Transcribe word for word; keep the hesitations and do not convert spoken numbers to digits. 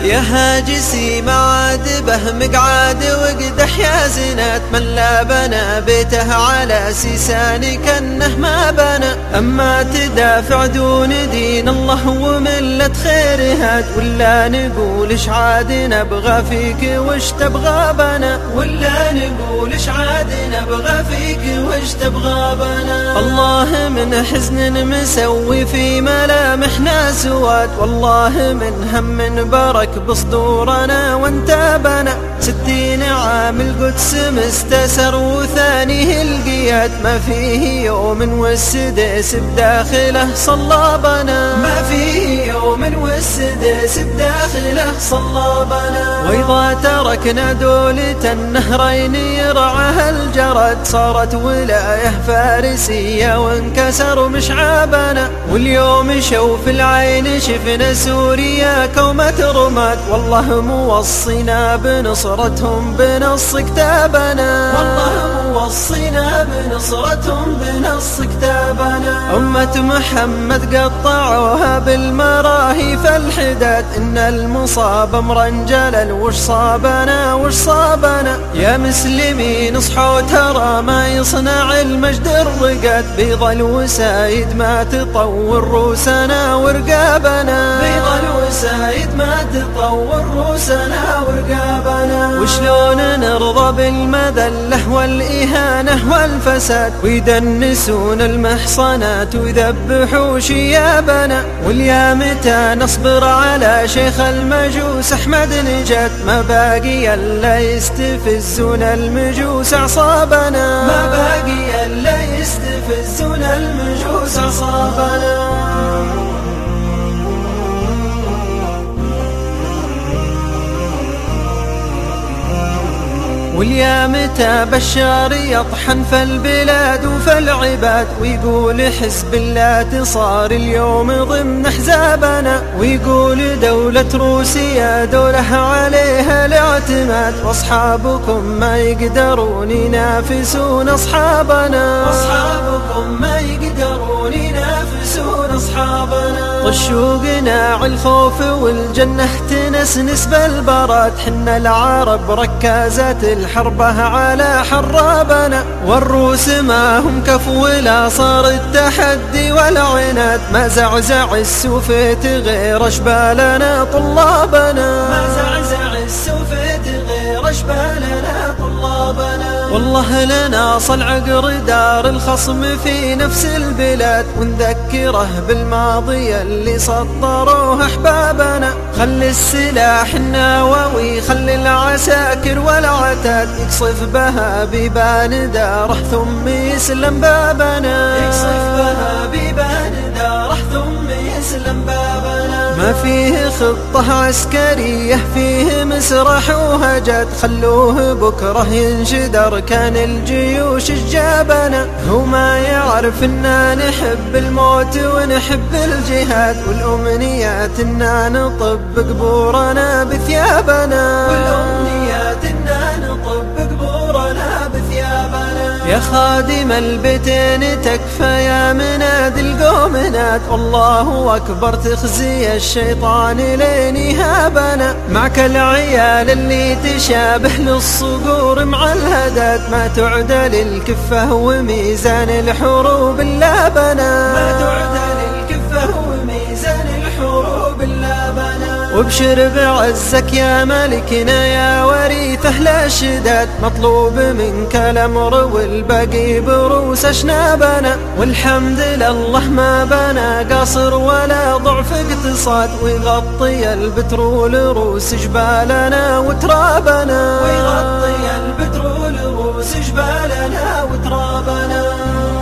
يا هاجسي معادبه مقعاد وقدح يا زنات من لا بنى بيته على سيسان كأنه ما بنى. أما تدافع دون دين الله وملة خيرهات ولا نقول اش عاد نبغى فيك وش تبغى بنا ولا نقول اش عاد نبغى فيك وش تبغى بنا. الله من حزن مسوي في ملامحنا سواد والله من هم برك بصدورنا وانت بنا. ستين عام القدس مستسر وثانيه القياد ما فيه يوم والسدس بداخله صلى بنا ما فيه يوم والسدس بداخله صلى بنا. وإذا تركنا دولة النهرين يرعاها الجرد صارت ولاية فارسية وانكسر مشعابنا. واليوم شوف العين شفنا سوريا كومة رماد والله موصينا بنصرتهم بنص كتابنا والله موصينا بنصرتهم بنص كتابنا. أمة محمد قطعوها بالمراهي فالحداد إن المصاب امرا جلل وش صابنا وش صابنا. يا مسلمين اصحوا ترى ما يصنع المجد الرقاد بيض الوسايد ما تطور روسنا ورقابنا بيض الوسايد ما تطور روسنا ورقابنا. وشلون نرضى بالمذلة والإهانة والفساد ويدنسون المحصنات ويذبحوا شيابنا. واليا متى نصبر على شيخ المجوس أحمد نجات ما باقي إلا يستفزون المجوس أعصابنا ما باقي إلا يستفزون المجوس أعصابنا. واليا متى بشار يطحن في البلاد وفي العباد ويقول حزب الله صار اليوم ضمن حزابنا. ويقول دولة روسيا دولة عليها الاعتماد واصحابكم ما يقدرون ينافسون اصحابنا واصحابكم ما يقدرون ينافسون اصحابنا. طشوا قناع الخوف والجنة تنسنس بالبراد حنا العرب ركازات الحربة على حرابنا. والروس ما هم كف ولا صار التحدي والعناد ما زعزع السوفيت غير اشبالنا طلابنا ما زعزع السوفيت غير اشبالنا طلابنا. والله لنا صلع دار الخصم في نفس البلاد ونذكره بالماضي اللي سطروه احبابنا. خلي السلاح النووي خلي العساكر والعتاد يقصف بها بيبان داره ثم يسلم بابنا يقصف بها بيبان داره ثم يسلم بابنا. ما فيه خطة عسكرية فيه مسرح وهجات خلوه بكره ينشد أركان الجيوش الجابنا. هو ما يعرف إننا نحب الموت ونحب الجهاد والأمنيات إننا نطب قبورنا بثيابنا والأمنيات إننا نطب قبورنا بثيابنا. يا خادم البيتين تكفى يا منادي القومنات الله أكبر تخزي الشيطان لين يهابنا. معك العيال اللي تشابه للصقور مع الهداد ما تعدل الكفة وميزان الحروب اللابنا ما تعدل الكفة وميزان الحروب اللابنا. وابشر بعزك يا ملكنا يا وريث أهل الشداد مطلوب منك الأمر والباقي بروس أشنابنا. والحمد لله ما بنى قصر ولا ضعف اقتصاد ويغطي البترول روس جبالنا وترابنا ويغطي البترول روس جبالنا وترابنا.